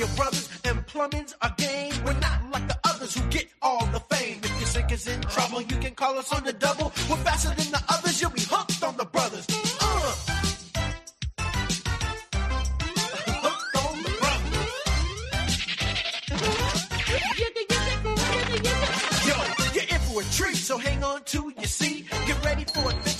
We are brothers and plumbing's our game. We're not like the others who get all the fame. If your sink is in trouble, you can call us on the double. We're faster than the others, you'll be hooked on the brothers. Hooked on the brothers. Yo, you're in for a treat, so hang on to your seat. Get ready for a